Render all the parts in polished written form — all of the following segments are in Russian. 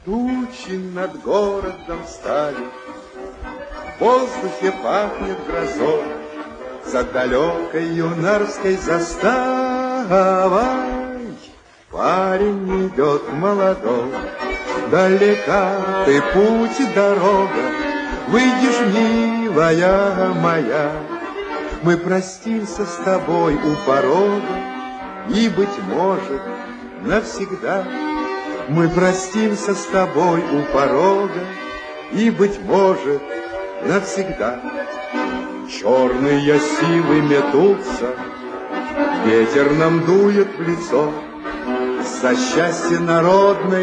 Тучи над городом стали, в воздухе пахнет грозой, за далекой юнарской заставой парень идет молодой. Далека ты путь, дорога, выйдешь, милая моя. Мы простимся с тобой у порога, и, быть может, навсегда. Мы простимся с тобой у порога, и, быть может, навсегда. Черные силы метутся, ветер нам дует в лицо, за счастье народное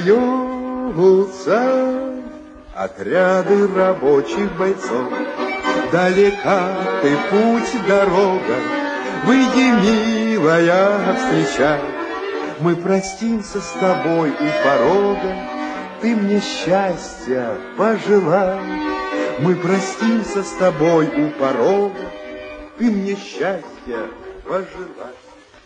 бьются отряды рабочих бойцов. Далека ты путь, дорога, выйди, милая, встречай. Мы простимся с тобой у порога, ты мне счастья пожелай. Мы простимся с тобой у порога, ты мне счастья пожелай.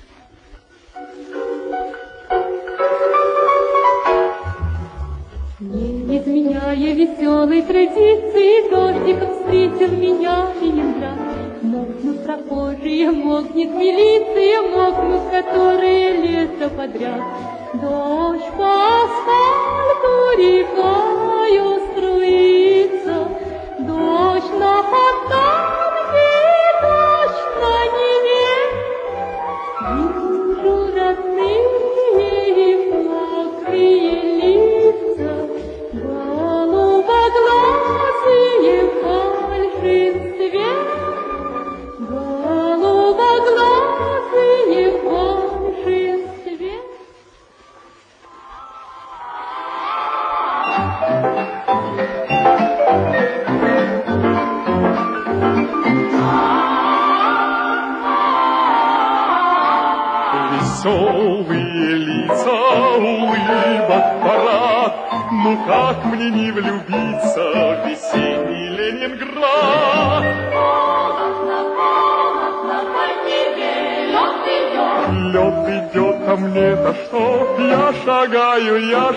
Не изменяя веселой традиции, дождиком встретил меня Ленинград. Мокнут прохожие, мокнет милиция, мокнут которые лето подряд. Дождь по асфальту рекою струится, дождь на фонтанке, дождь на Неве. Вижу родные мокрые лица, голубоглазые фальшин свет. Голубоглазые фальшин свет. Веселые лица, улыбок парад, ну как мне не влюбиться в весенний Ленинград? Лед идет, а мне-то что? Я шагаю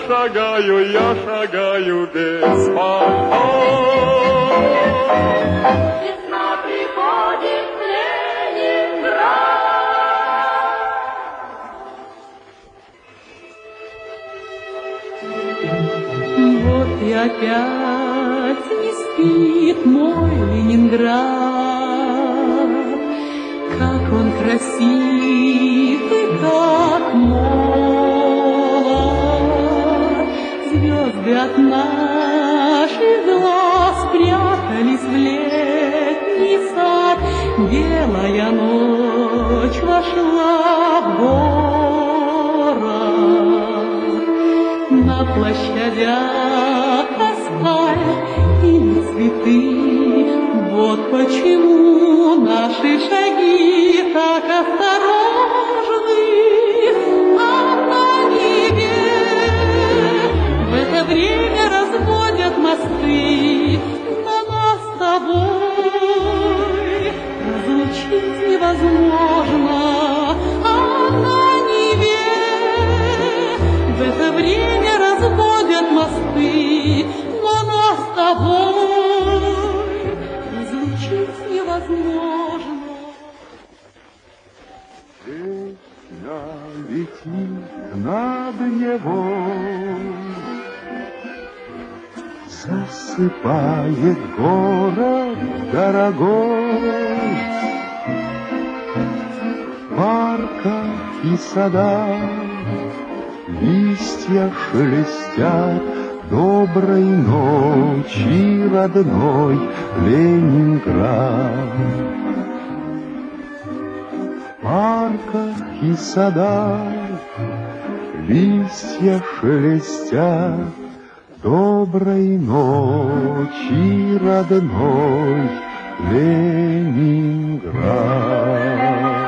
без пальто. Весна приходит в Ленинград. Вот и опять не спит мой Ленинград. Как он красив и как молод. Звезды от наших глаз спрятались в летний сад. Белая ночь вошла в город. На площадях асфальт и цветы. Вот почему наши шаги так осторожны. А на небе в это время разводят мосты. Но нас с тобой разлучить невозможно. А на небе в это время разводят мосты. Но нас с тобой разлучить невозможно. Песня летит над Невой, засыпает город дорогой. В парках и садах листья шелестят. Доброй ночи, родной Ленинград. В парках и садах листья шелестят. Доброй ночи, родной Ленинград.